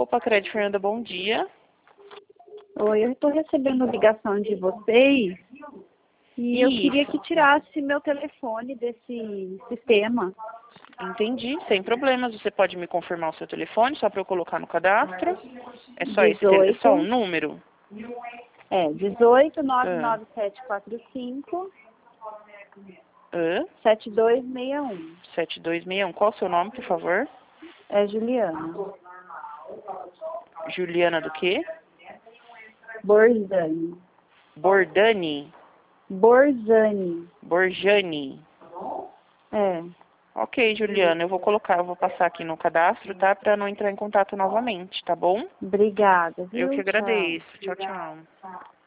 Opa, Cred Fernanda, bom dia. Oi, eu estou recebendo ligação de vocês e eu queria que tirasse meu telefone desse sistema. Entendi, sem problemas. Você pode me confirmar o seu telefone, só para eu colocar no cadastro? É só 18, é só um número? 18 99745 7261. 7261. Qual o seu nome, por favor? É Juliana. Juliana do quê? Borzani. Bordani? Borzani. Borjani? É. Ok, Juliana, eu vou passar aqui no cadastro, tá? Para não entrar em contato novamente, tá bom? Obrigada, Eu viu? que Tchau. agradeço. Tchau, tchau.